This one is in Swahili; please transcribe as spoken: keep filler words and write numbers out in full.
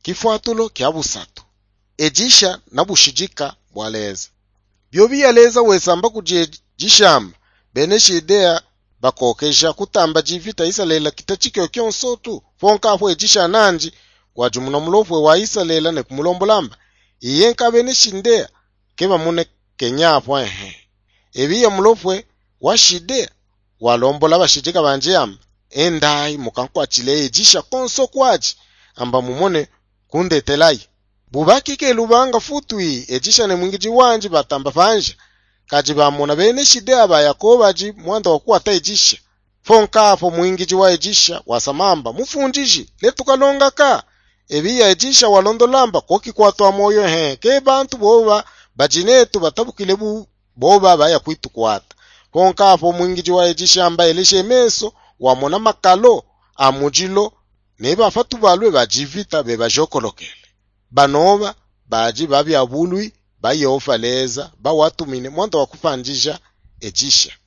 Kifuatulo kya busatu. Ejisha na bushijika bwaleza. Byobiyaleza wesamba kujejishamba. Bene shidea bakokesha kutamba jivita isalela kitachikyo kyonsotu. Fonka hapo ejisha nanji kwa jumuna mulofwe wa isalela ne kumulombolamba. Iyenka bene shindea keba mune kenya hapo ehe. Ebiya mulofwe wa shidea walombola bashijika banjiyamba. Endai mukankwa chile ejisha konso kwaji amba mumone kunde telai. Bubaki ke lubanga futui ejisha ne mwingiji wanji batamba vanja. Kaji bamona bene shidea ba Yakoba ji mwanda wakuwa ta ejisha. Fonka hapo mwingiji wa ejisha wasamamba mufunjiji letukalonga ka. Ebiya ejisha walondolamba koki kwa toa moyo he. Ke bantu boba bajinetu batabukile bu boba baya kwitu kwata. Fonka hapo mwingiji wa ejisha amba elishe meso wamona makalo amujilo neba fatu balwe bajivita beba jokolokele. Banova baji babi abului bayofa leza ba watumine mwanda wakufanjisha ejisha.